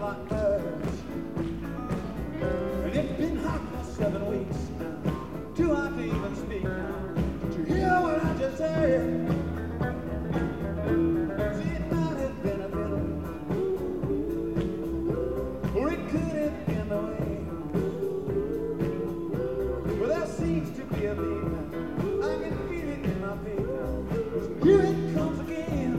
hot nerves. And it's been hot for 7 weeks now. Too hot to even speak now. Did you hear what I just said? See, it might have been a bitter, or it could have been the way. Well, there seems to be a beat. I can feel it in my feet. Here it comes again.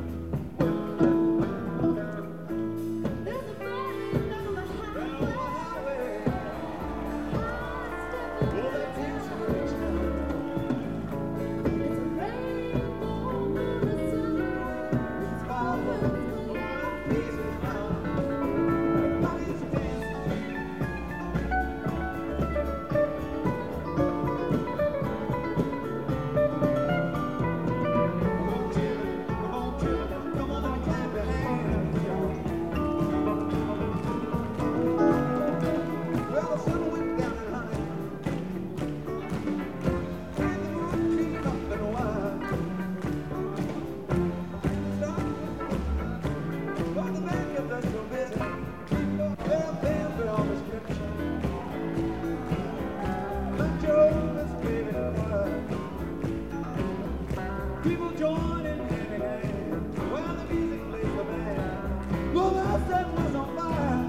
People join in hand in hand while the music plays the band. Well, the sun was on fire.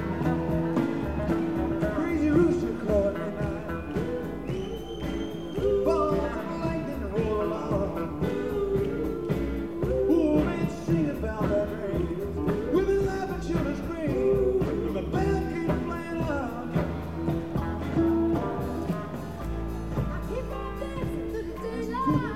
Crazy rooster crowing midnight. Balls of lightning roll along. Oh, man, sing about that rain. Women laugh and children scream. And the band keeps playing loud. I keep on dancing to the daylight.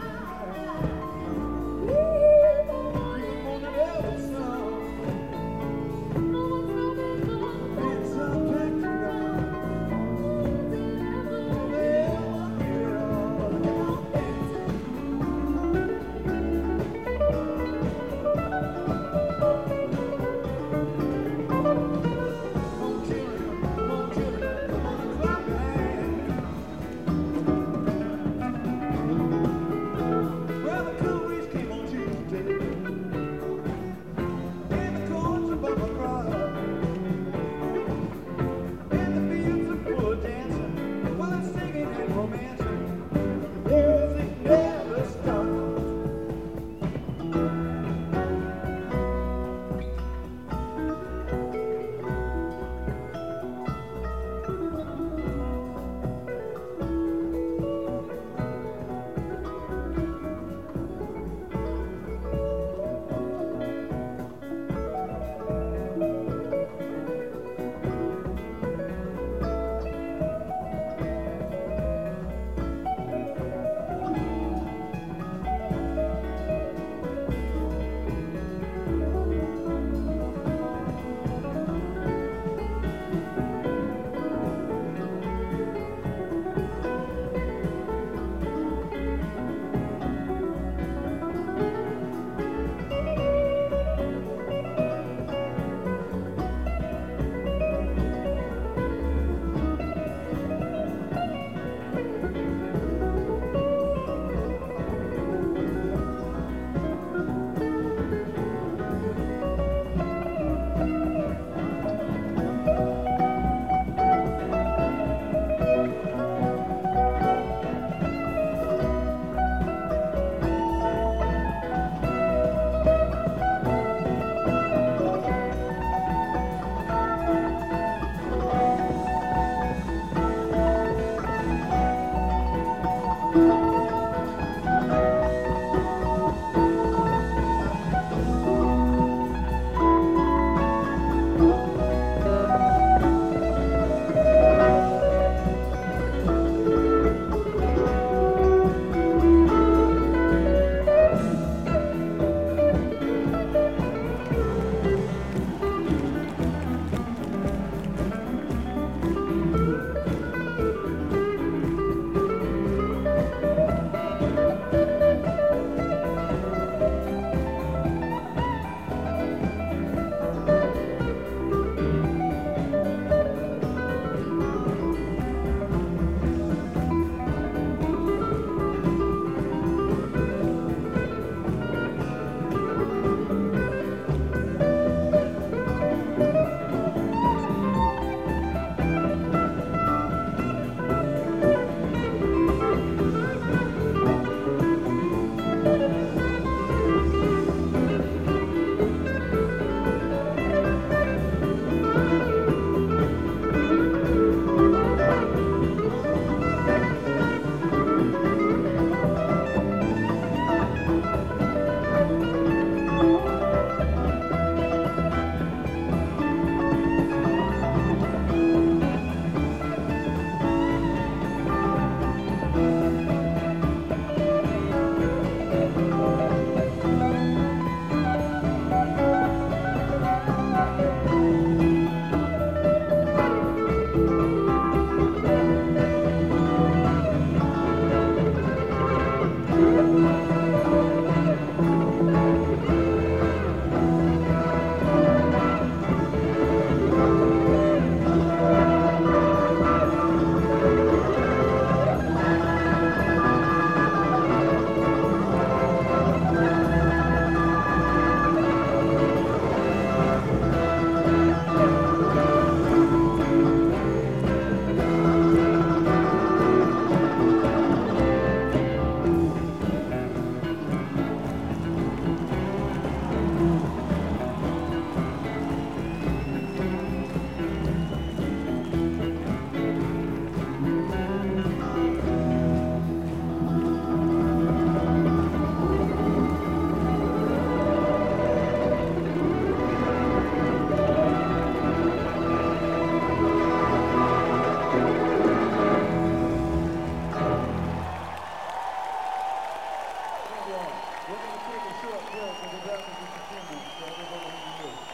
a short break, and we'll be back in just a few minutes, so everybody can do.